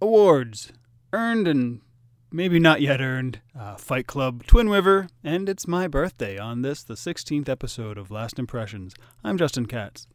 Awards. Earned and maybe not yet earned. Fight Club, Twin River, and it's my birthday on this, the 16th episode of Last Impressions. I'm Justin Katz.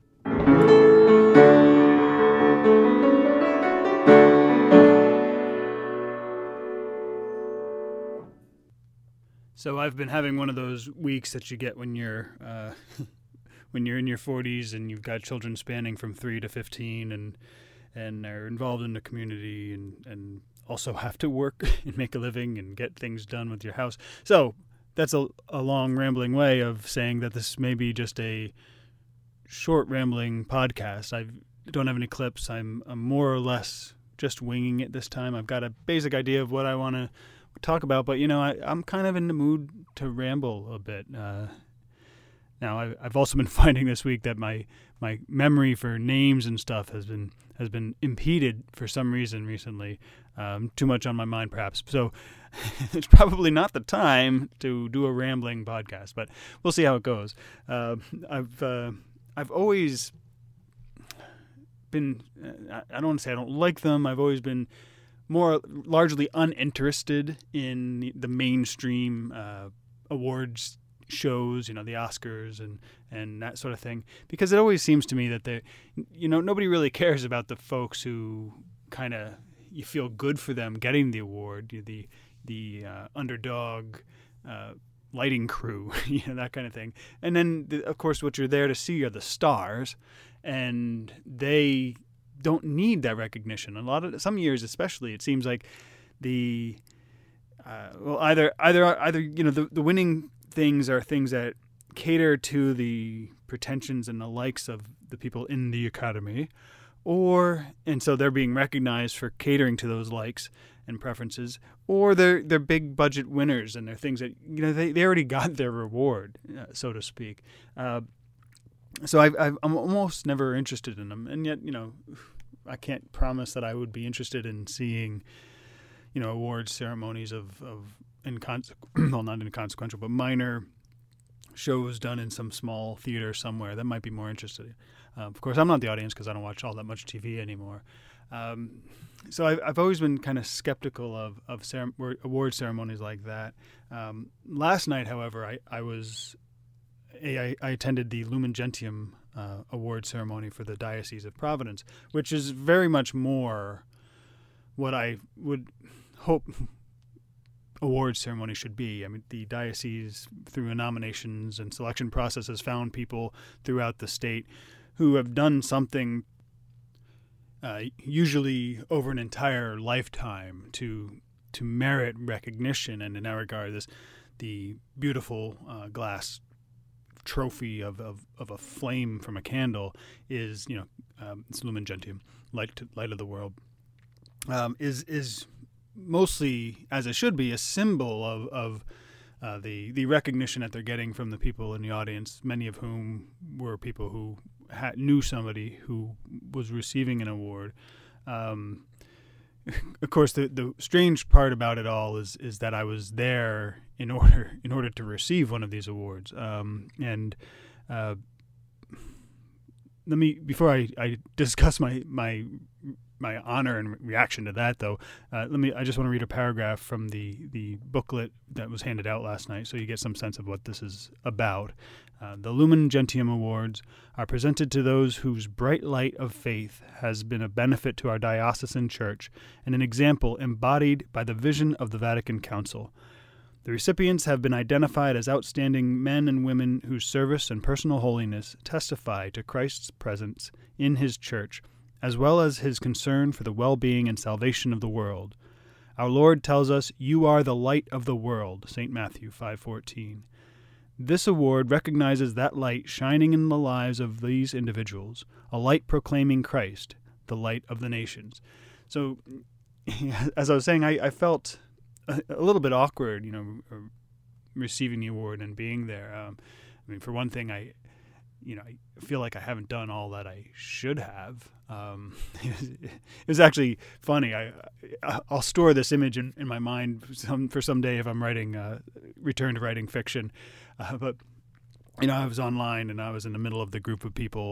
So I've been having one of those weeks that you get when you're when you're in your 40s and you've got children spanning from 3 to 15 and are involved in the community and also have to work and make a living and get things done with your house. So that's a long rambling way of saying that this may be just a short rambling podcast. I don't have any clips. I'm more or less just winging it this time. I've got a basic idea of what I want to talk about, but I'm kind of in the mood to ramble a bit. Now I've also been finding this week that my memory for names and stuff has been impeded for some reason recently. Too much on my mind, perhaps. So it's probably not the time to do a rambling podcast, but we'll see how it goes. I've always been. I don't want to say I don't like them. I've always been more largely uninterested in the mainstream awards shows, the Oscars and that sort of thing, because it always seems to me that nobody really cares about the folks who kind of you feel good for them getting the award, the underdog lighting crew, that kind of thing. And then, of course, what you're there to see are the stars, and they don't need that recognition. Some years especially, it seems like the winning things are things that cater to the pretensions and the likes of the people in the academy, and so they're being recognized for catering to those likes and preferences, or they're big budget winners and they're things that they already got their reward, so to speak. So I'm almost never interested in them, and yet I can't promise that I would be interested in seeing awards ceremonies of not inconsequential, but minor shows done in some small theater somewhere that might be more interesting. Of course, I'm not the audience because I don't watch all that much TV anymore. So I've always been kind of skeptical of award ceremonies like that. Last night, however, I attended the Lumen Gentium award ceremony for the Diocese of Providence, which is very much more what I would hope award ceremony should be. I mean, the diocese, through nominations and selection process, has found people throughout the state who have done something, usually over an entire lifetime, to merit recognition. And in that regard, the beautiful glass trophy of a flame from a candle is, it's Lumen Gentium, light of the world, is mostly, as it should be, a symbol of the recognition that they're getting from the people in the audience, many of whom were people who knew somebody who was receiving an award. Of course, the strange part about it all is that I was there in order to receive one of these awards. And let me, before I discuss my honor and reaction to that, though, I just want to read a paragraph from the booklet that was handed out last night, so you get some sense of what this is about. The Lumen Gentium Awards are presented to those whose bright light of faith has been a benefit to our diocesan church and an example embodied by the vision of the Vatican Council. The recipients have been identified as outstanding men and women whose service and personal holiness testify to Christ's presence in his church, as well as his concern for the well-being and salvation of the world. Our Lord tells us, "You are the light of the world," St. Matthew 5:14. This award recognizes that light shining in the lives of these individuals, a light proclaiming Christ, the light of the nations. So, as I was saying, I felt a little bit awkward, receiving the award and being there. For one thing, I feel like I haven't done all that I should have. It was actually funny. I'll store this image in my mind for some day if I'm return to writing fiction. But I was online and I was in the middle of the group of people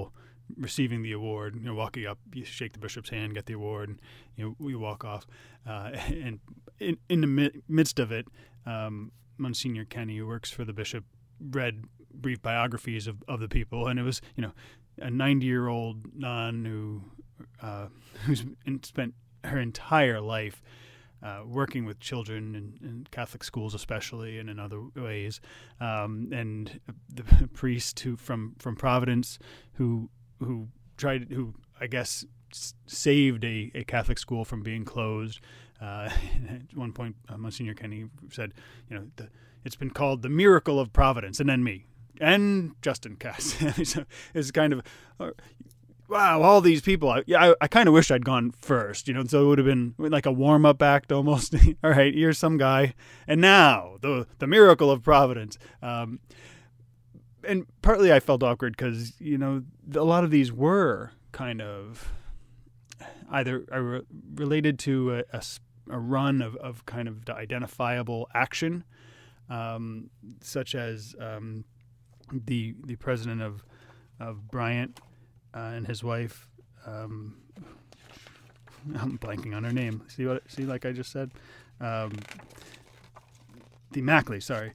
receiving the award, walking up, you shake the bishop's hand, get the award, and we walk off. And in the midst of it, Monsignor Kenny, who works for the bishop, read brief biographies of the people, and it was a 90-year-old nun who's spent her entire life working with children in Catholic schools, especially, and in other ways, and the priest from Providence who I guess saved a Catholic school from being closed. At one point, Monsignor Kenny said, it's been called the miracle of Providence, and then me and Justin Cass. So it's kind of wow, all these people. I kind of wish I'd gone first, so it would have been like a warm-up act almost. All right, here's some guy, and now the miracle of Providence. And partly I felt awkward because, a lot of these were kind of either related to a run of kind of identifiable action, such as the president of Bryant and his wife. I'm blanking on her name. See, like I just said, the Mackley. Sorry,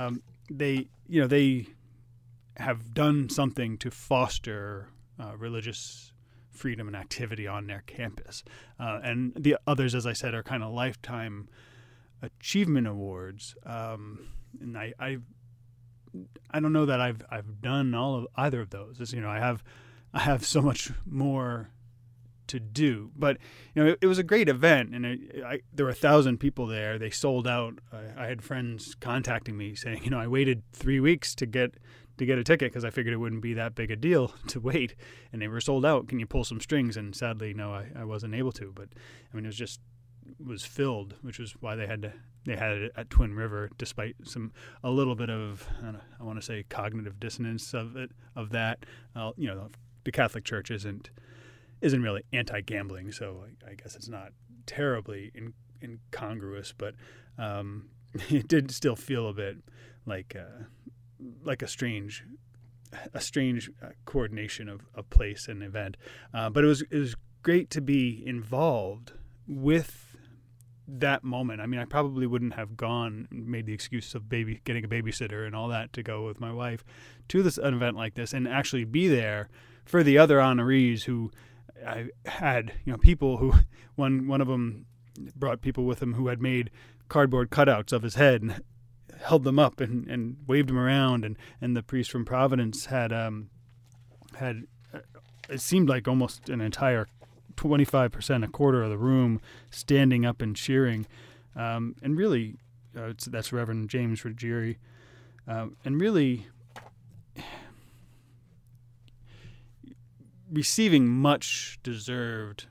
they have done something to foster religious freedom and activity on their campus. And the others, as I said, are kind of lifetime achievement awards. And I don't know that I've done either of those. I have so much more to do, but it was a great event, and there were 1,000 people there. They sold out. I had friends contacting me saying, I waited 3 weeks to get a ticket because I figured it wouldn't be that big a deal to wait, and they were sold out. Can you pull some strings? And sadly, no, I wasn't able to. But it was filled, which was why they had it at Twin River, despite a little bit of I want to say cognitive dissonance of that. The Catholic Church isn't really anti-gambling, so I guess it's not terribly incongruous, but it did still feel a bit like a strange coordination of place and event. But it was great to be involved with that moment. I probably wouldn't have made the excuse of getting a babysitter and all that to go with my wife to an event like this and actually be there for the other honorees who I had, people who one of them brought people with him who had made cardboard cutouts of his head and held them up and waved them around, and the priest from Providence had it seemed like almost an entire 25%, a quarter of the room standing up and cheering, and really that's Reverend James Ruggieri, and really receiving much deserved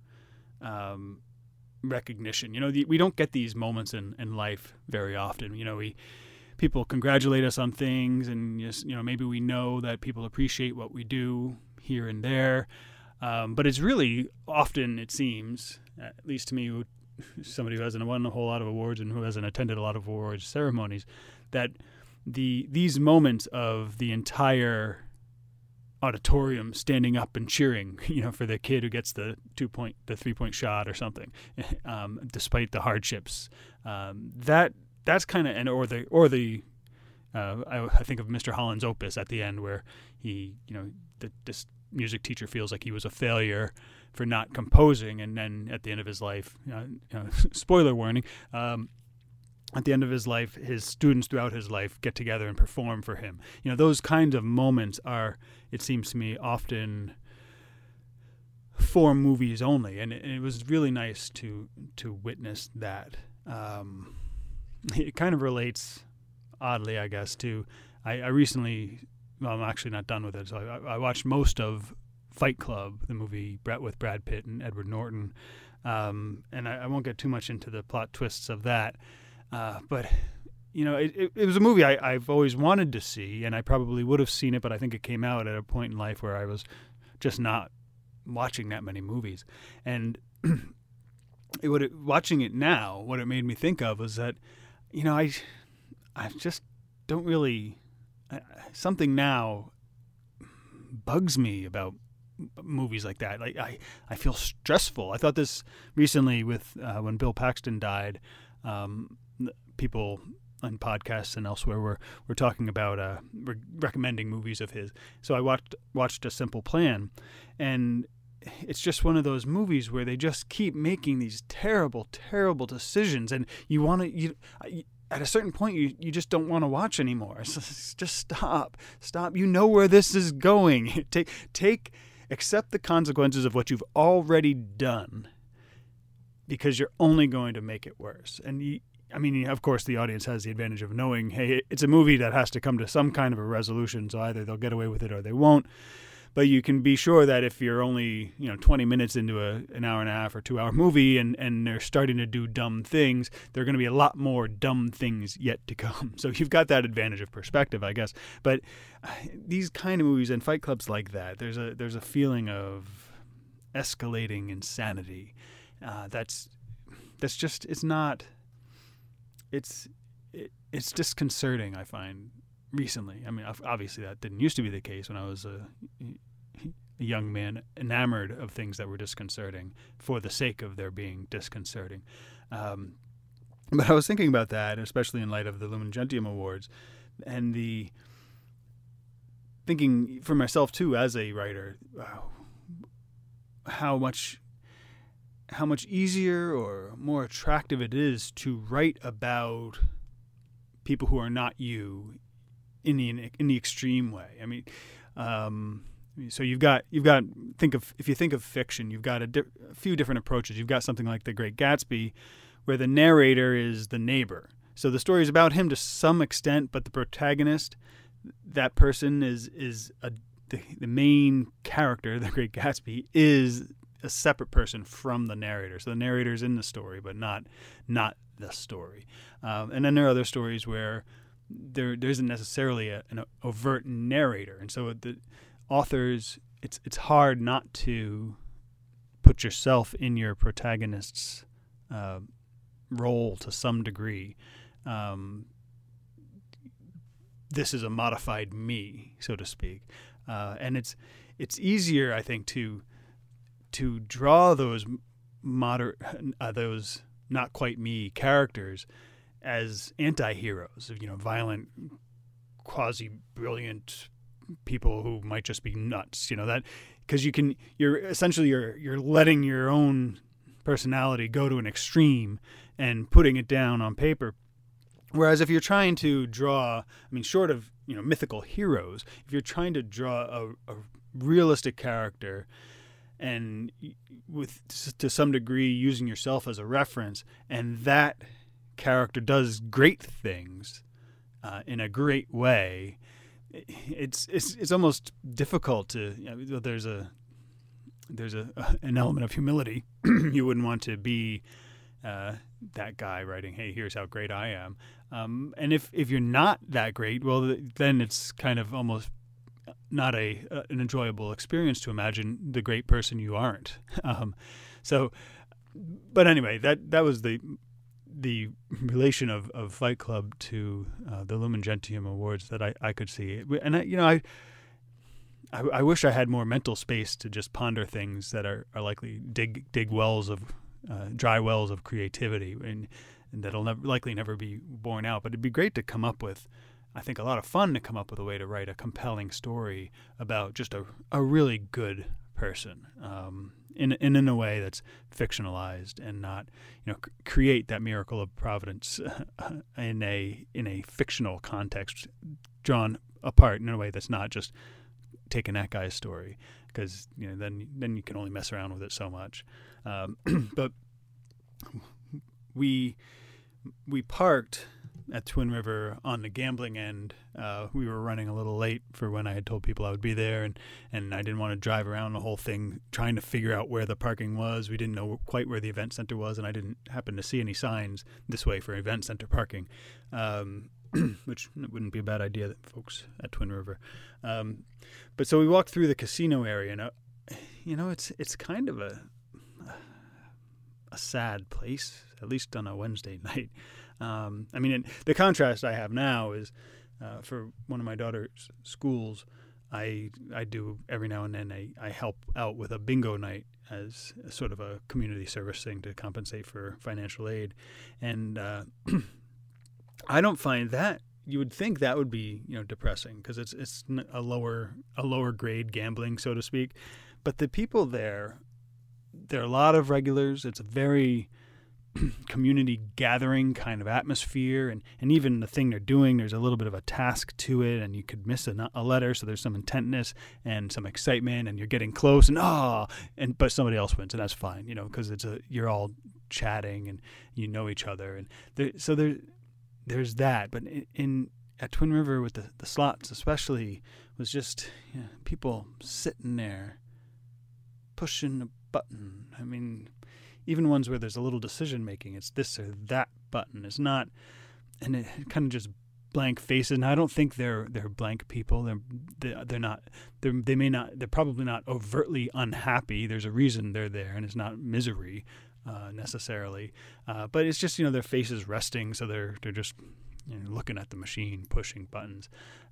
recognition. We don't get these moments in life very often. People congratulate us on things, and maybe we know that people appreciate what we do here and there. But it's really often, it seems, at least to me, somebody who hasn't won a whole lot of awards and who hasn't attended a lot of awards ceremonies, that these moments of the entire auditorium standing up and cheering, for the kid who gets the 3-point shot or something, despite the hardships. That's kind of, I think of Mr. Holland's opus at the end, where he, this music teacher feels like he was a failure for not composing, and then at the end of his life, spoiler warning. At the end of his life, his students throughout his life get together and perform for him. Those kinds of moments are, it seems to me, often for movies only, and it was really nice to witness that. It kind of relates, oddly, I guess, to I recently. Well, I'm actually not done with it. So I watched most of Fight Club, the movie with Brad Pitt and Edward Norton, and I won't get too much into the plot twists of that. But it was a movie I've always wanted to see, and I probably would have seen it, but I think it came out at a point in life where I was just not watching that many movies. And watching it now, what it made me think of was that, I just don't really. Something now bugs me about movies like that. Like I feel stressful. I thought this recently with when Bill Paxton died. People on podcasts and elsewhere were talking about recommending movies of his. So I watched A Simple Plan, and it's just one of those movies where they just keep making these terrible, terrible decisions, and at a certain point you just don't want to watch anymore. So just stop. You know where this is going. Accept the consequences of what you've already done, because you're only going to make it worse. And of course, the audience has the advantage of knowing, hey, it's a movie that has to come to some kind of a resolution, so either they'll get away with it or they won't. But you can be sure that if you're only 20 minutes into an hour and a half or 2 hour movie and they're starting to do dumb things, there are going to be a lot more dumb things yet to come. So you've got that advantage of perspective, I guess. But these kind of movies and Fight Clubs like that, there's a feeling of escalating insanity. That's just it's disconcerting, I find, recently. I mean, obviously that didn't used to be the case when I was a young man enamored of things that were disconcerting for the sake of their being disconcerting. But I was thinking about that, especially in light of the Lumen Gentium Awards, and thinking for myself too as a writer, how much easier or more attractive it is to write about people who are not you in the extreme way. I mean, so if you think of fiction, you've got a few different approaches. You've got something like The Great Gatsby, where the narrator is the neighbor. So the story is about him to some extent, but the protagonist, that person is the main character. The Great Gatsby is a separate person from the narrator. So the narrator's in the story, but not the story. And then there are other stories where there isn't necessarily an overt narrator, and so the authors, it's hard not to put yourself in your protagonist's role to some degree. This is a modified me, so to speak, and it's easier, I think, to draw those those not quite me characters as anti-heroes, violent, quasi-brilliant people who might just be nuts, that, because you're essentially letting your own personality go to an extreme and putting it down on paper. Whereas if you're trying to draw, short of mythical heroes, if you're trying to draw a realistic character, and to some degree using yourself as a reference, and that character does great things in a great way, it's almost difficult to. There's an element of humility. You wouldn't want to be that guy writing, "Hey, here's how great I am," and if you're not that great, well, then it's kind of almost not an enjoyable experience to imagine the great person you aren't. But anyway, that was the relation of Fight Club to the Lumen Gentium Awards that I could see. And I wish I had more mental space to just ponder things that are likely dig wells of dry wells of creativity and that'll likely never be borne out. But it'd be great to come up with, I think, a lot of fun to come up with a way to write a compelling story about just a really good person, in a way that's fictionalized and not, create that miracle of providence in a fictional context, drawn apart in a way that's not just taking that guy's story, because then you can only mess around with it so much. But we parked at Twin River on the gambling end. We were running a little late for when I had told people I would be there, and I didn't want to drive around the whole thing trying to figure out where the parking was. We didn't know quite where the event center was, and I didn't happen to see any signs this way for event center parking, which wouldn't be a bad idea, folks at Twin River. But so we walked through the casino area, and it's kind of a sad place, at least on a Wednesday night. The contrast I have now is for one of my daughter's schools, I do every now and then. I help out with a bingo night as a sort of a community service thing to compensate for financial aid, and I don't find that. You would think that would be depressing because it's a lower grade gambling, so to speak, but the people there are a lot of regulars. It's a very community gathering kind of atmosphere, and even the thing they're doing, there's a little bit of a task to it, and you could miss a letter, so there's some intentness and some excitement, and you're getting close, but somebody else wins, and that's fine, because you're all chatting and you know each other, and there's that. But at Twin River with the slots especially was just people sitting there pushing a button. I mean, even ones where there's a little decision making, it's this or that button. It's not, and it kind of just blank faces. And I don't think they're blank people. They're not. They're probably not overtly unhappy. There's a reason they're there, and it's not misery necessarily. But it's just their faces resting, so they're just looking at the machine, pushing buttons.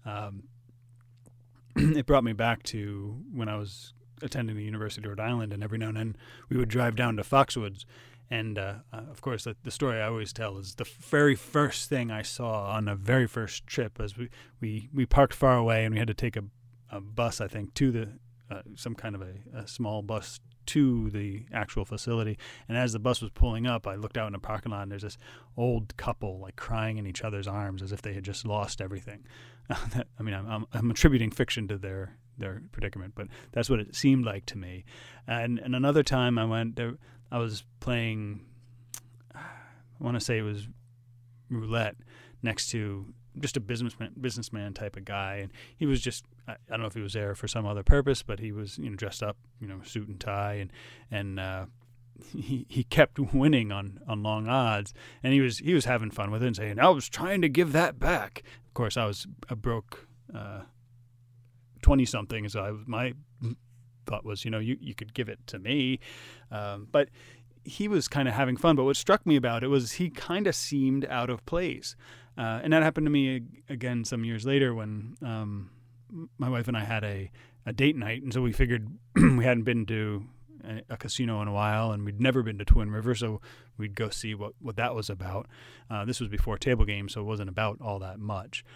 It brought me back to when I was attending the University of Rhode Island, and every now and then we would drive down to Foxwoods, and of course the story I always tell is the very first thing I saw on the very first trip, as we parked far away and we had to take a bus, I think, to the some kind of a small bus to the actual facility, and as the bus was pulling up, I looked out in the parking lot, and there's this old couple like crying in each other's arms as if they had just lost everything. I'm attributing fiction to their predicament, but that's what it seemed like to me. And another time I went there, I was playing, I want to say it was roulette next to just a businessman type of guy, and he was just, I don't know if he was there for some other purpose, but he was dressed up, suit and tie, and he kept winning on long odds, and he was having fun with it and saying, I was trying to give that back. Of course, I was a broke 20-something, so my thought was, you could give it to me, but he was kind of having fun. But what struck me about it was he kind of seemed out of place, and that happened to me again some years later when my wife and I had a date night, and so we figured we hadn't been to a casino in a while, and we'd never been to Twin River, so we'd go see what that was about. This was before table games, so it wasn't about all that much,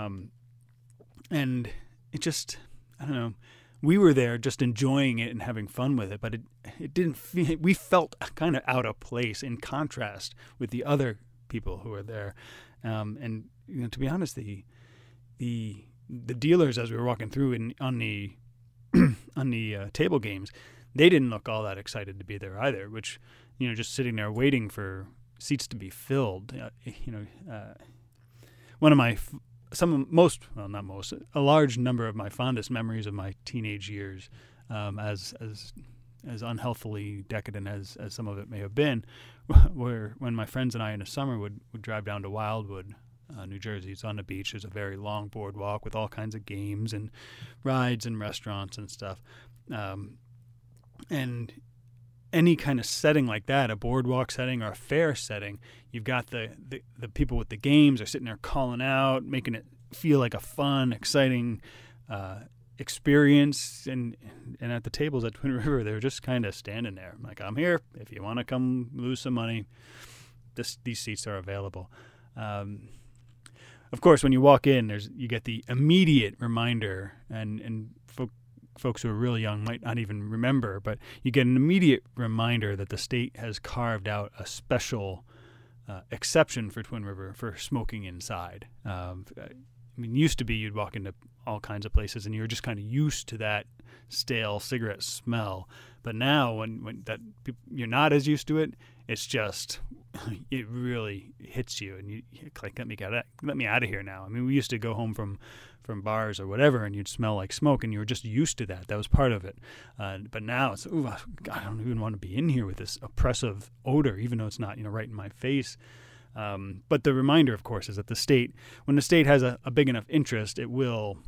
and it just, I don't know, we were there just enjoying it and having fun with it, but it didn't feel, we felt kind of out of place in contrast with the other people who were there. And to be honest, the dealers, as we were walking through on the table games, they didn't look all that excited to be there either, which, just sitting there waiting for seats to be filled. One of my a large number of my fondest memories of my teenage years, as unhealthily decadent as some of it may have been, were when my friends and I in the summer would drive down to Wildwood, New Jersey. It's on the beach. There's a very long boardwalk with all kinds of games and rides and restaurants and stuff. And any kind of setting like that, a boardwalk setting or a fair setting, you've got the people with the games are sitting there calling out, making it feel like a fun, exciting experience. And at the tables at Twin River, they're just kind of standing there. I'm like, I'm here. If you want to come lose some money, these seats are available. Of course, when you walk in, you get the immediate reminder, and folks who are really young might not even remember, but you get an immediate reminder that the state has carved out a special exception for Twin River for smoking inside. Used to be you'd walk into all kinds of places and you're just kind of used to that stale cigarette smell. But now when you're not as used to it, it's just, it really hits you, and you're like, let me out of here now. We used to go home from bars or whatever, and you'd smell like smoke, and you were just used to that. That was part of it. But now it's, God, I don't even want to be in here with this oppressive odor, even though it's not, right in my face. But the reminder, of course, is that when the state has a big enough interest, it will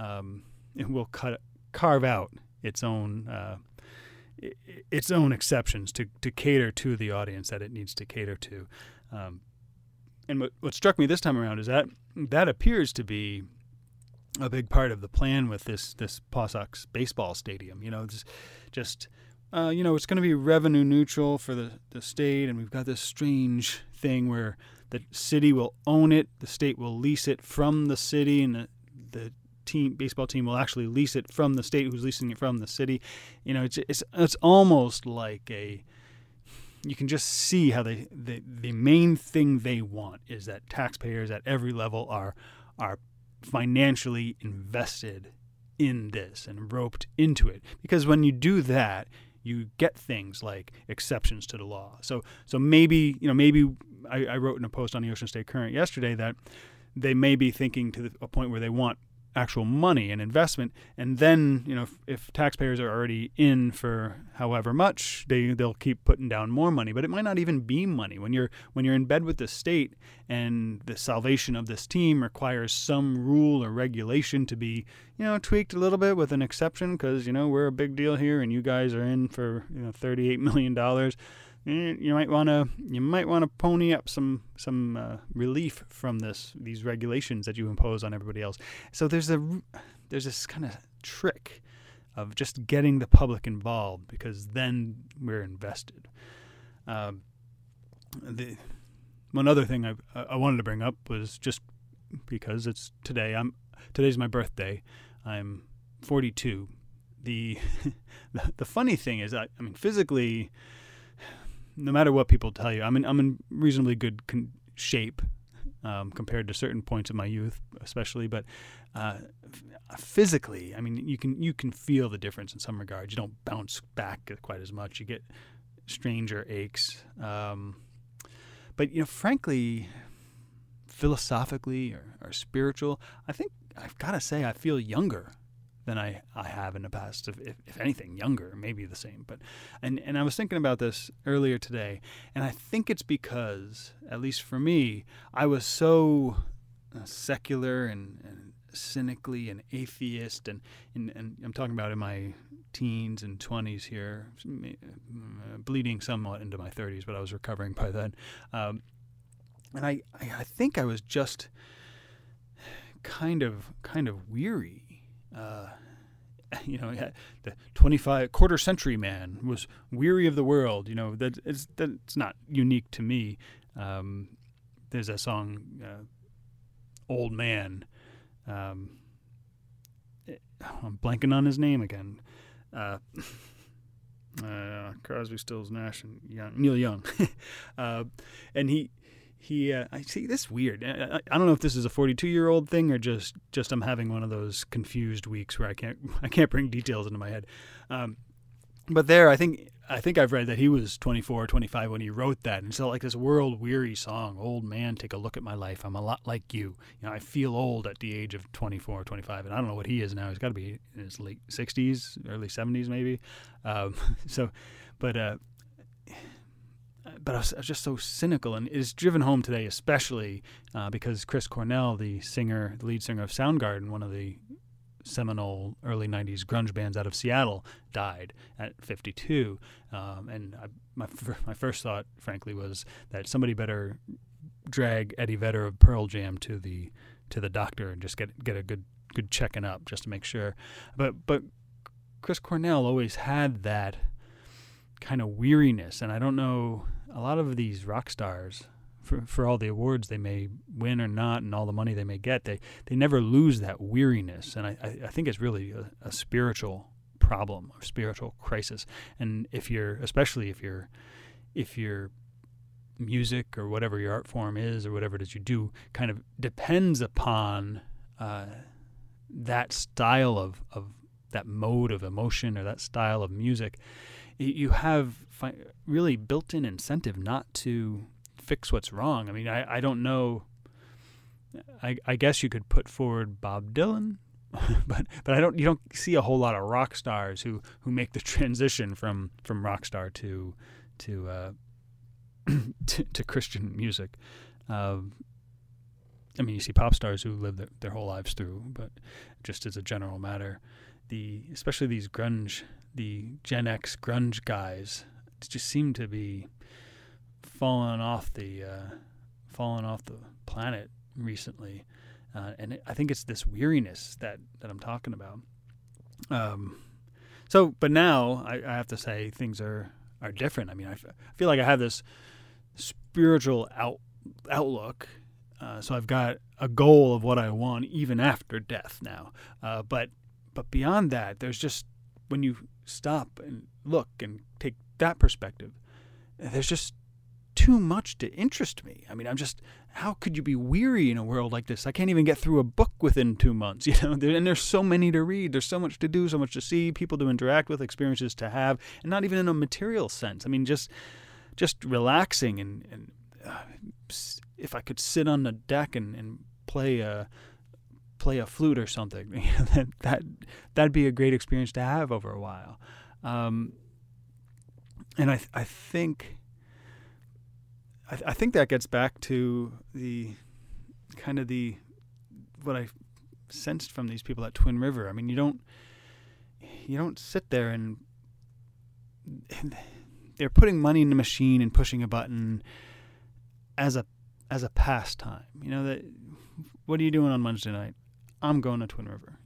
carve out its own exceptions to cater to the audience that it needs to cater to. And what struck me this time around is that appears to be a big part of the plan with this Paw Sox baseball stadium. It's just it's going to be revenue neutral for the state, and we've got this strange thing where the city will own it, the state will lease it from the city, and the baseball team will actually lease it from the state who's leasing it from the city. It's almost like you can just see how the main thing they want is that taxpayers at every level are financially invested in this and roped into it. Because when you do that, you get things like exceptions to the law. So maybe I wrote in a post on the Ocean State Current yesterday that they may be thinking to a point where they want actual money and investment, and then if taxpayers are already in for however much, they'll keep putting down more money. But it might not even be money when you're in bed with the state, and the salvation of this team requires some rule or regulation to be tweaked a little bit with an exception, because we're a big deal here and you guys are in for $38 million. You might want to pony up some relief from these regulations that you impose on everybody else. So there's this kind of trick of just getting the public involved, because then we're invested. One other thing I wanted to bring up was just because it's today. Today's my birthday. I'm 42. The funny thing is, I mean, physically, no matter what people tell you, I'm in reasonably good shape compared to certain points of my youth, especially. But physically, I mean, you can feel the difference in some regards. You don't bounce back quite as much. You get stranger aches. But frankly, philosophically or spiritual, I think I've got to say I feel younger than I have in the past. If anything, younger, maybe the same. But and I was thinking about this earlier today, and I think it's because, at least for me, I was so secular and cynically and atheist, and I'm talking about in my teens and 20s here, bleeding somewhat into my 30s, but I was recovering by then. And I think I was just kind of weary. The quarter century man was weary of the world. That's not unique to me. There's a song, Old Man. I'm blanking on his name again. Crosby, Stills, Nash, and Neil Young. And he I see this weird. I don't know if this is a 42-year-old thing or just I'm having one of those confused weeks where I can't bring details into my head. But there, I think I've read that he was 24, 25 when he wrote that, and so like this world-weary song, "Old Man, take a look at my life. I'm a lot like you. I feel old at the age of 24, 25, and I don't know what he is now. He's got to be in his late 60s, early 70s, maybe. But I was just so cynical, and it is driven home today, especially because Chris Cornell, the lead singer of Soundgarden, one of the seminal early 90s grunge bands out of Seattle, died at 52. And my first thought, frankly, was that somebody better drag Eddie Vedder of Pearl Jam to the doctor and just get a good checking up just to make sure. But Chris Cornell always had that kind of weariness, and I don't know, a lot of these rock stars, for all the awards they may win or not and all the money they may get, they never lose that weariness, and I think it's really a spiritual problem or spiritual crisis. And especially if your music or whatever your art form is or whatever it is you do kind of depends upon that style of that mode of emotion or that style of music, you have really built-in incentive not to fix what's wrong. I mean, I don't know. I guess you could put forward Bob Dylan, but you don't see a whole lot of rock stars who make the transition from rock star to Christian music. I mean, you see pop stars who live their whole lives through, but just as a general matter, especially these the Gen X grunge guys just seem to be falling off the planet recently. And I think it's this weariness that I'm talking about. But now I have to say things are different. I mean, I feel like I have this spiritual outlook. So I've got a goal of what I want even after death now. But beyond that, there's just, when you stop and look and take that perspective, there's just too much to interest me. I mean, how could you be weary in a world like this? I can't even get through a book within 2 months, and there's so many to read. There's so much to do, so much to see, people to interact with, experiences to have, and not even in a material sense. I mean, just relaxing and if I could sit on the deck and play a flute or something, that'd be a great experience to have over a while. And I think that gets back to what I sensed from these people at Twin River. I mean, you don't sit there and they're putting money in the machine and pushing a button as a pastime. That, what are you doing on Wednesday night? I'm going to Twin River.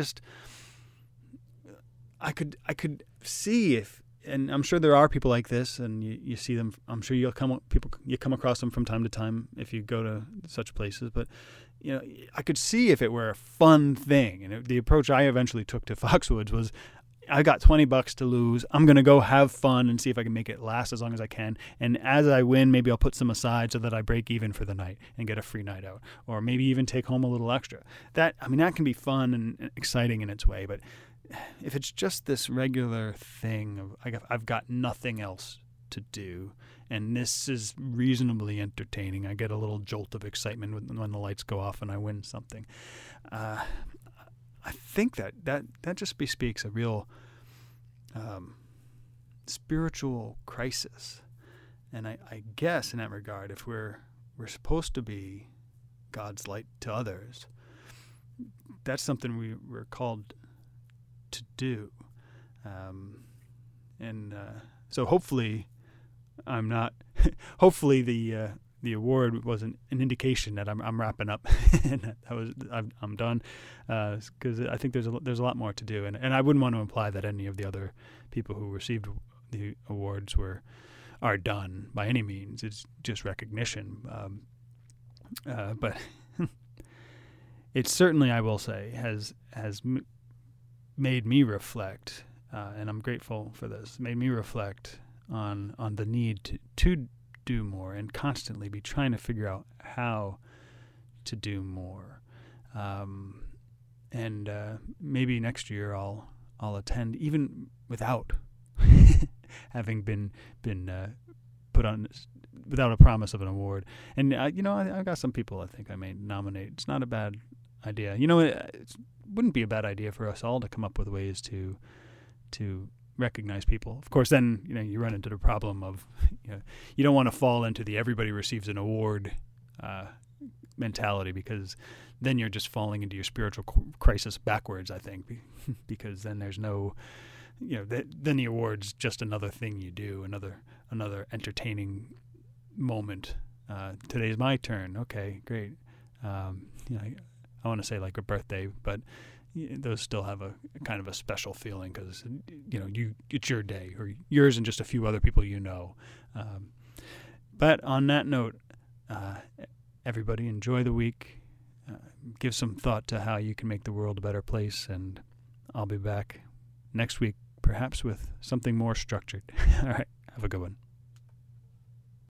I could see if, and I'm sure there are people like this, and you see them. I'm sure you come across them from time to time if you go to such places. But I could see if it were a fun thing. And the approach I eventually took to Foxwoods was, I got $20 to lose. I'm going to go have fun and see if I can make it last as long as I can. And as I win, maybe I'll put some aside so that I break even for the night and get a free night out, or maybe even take home a little extra. That can be fun and exciting in its way. But if it's just this regular thing of I've got nothing else to do, and this is reasonably entertaining, I get a little jolt of excitement when the lights go off and I win something. I think that just bespeaks a real spiritual crisis. And I guess in that regard, if we're supposed to be God's light to others, that's something we're called to do. So hopefully I'm not. Hopefully the award was an indication that I'm wrapping up and I'm done, because I think there's a lot more to do, and I wouldn't want to imply that any of the other people who received the awards are done by any means. It's just recognition, but it certainly, I will say, has made me reflect, and I'm grateful for this. Made me reflect on the need to do more and constantly be trying to figure out how to do more. And maybe next year I'll attend even without having been put on, without a promise of an award. And I've got some people I think I may nominate. It's not a bad idea. It wouldn't be a bad idea for us all to come up with ways to recognize people. Of course, then you run into the problem of you don't want to fall into the everybody receives an award mentality, because then you're just falling into your spiritual crisis backwards, I think, because then there's no, then the award's just another thing you do, another entertaining moment. Today's my turn. Okay, great. I want to say like a birthday, but those still have a kind of a special feeling because it's your day, or yours and just a few other people But on that note, everybody enjoy the week. Give some thought to how you can make the world a better place, and I'll be back next week, perhaps with something more structured. All right, have a good one.